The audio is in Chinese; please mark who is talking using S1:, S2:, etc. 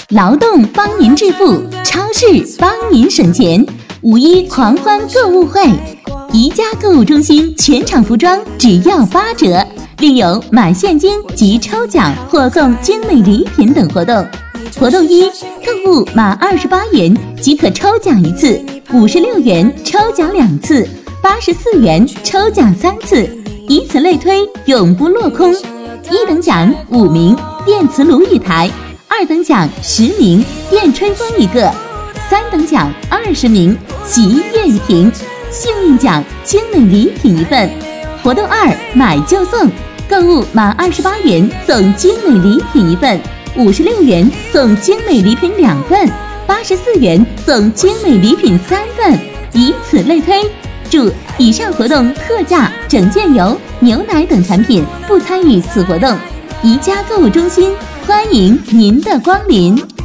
S1: 劳动帮您致富，超市帮您省钱。5·1狂欢购物会，宜家购物中心全场服装只要8折，另有买现金及抽奖或送精美礼品等活动。活动1，购物满28元即可抽奖1次，56元抽奖2次，84元抽奖3次，以此类推，永不落空。1等奖5名电磁炉1台，2等奖10名电吹风1个，3等奖20名洗衣液1瓶，幸运奖精美礼品1份。活动2，买就送，购物满28元送精美礼品1份，56元送精美礼品2份，84元送精美礼品3份，以此类推。注：以上活动特价整件油、牛奶等产品不参与此活动。宜家购物中心欢迎您的光临。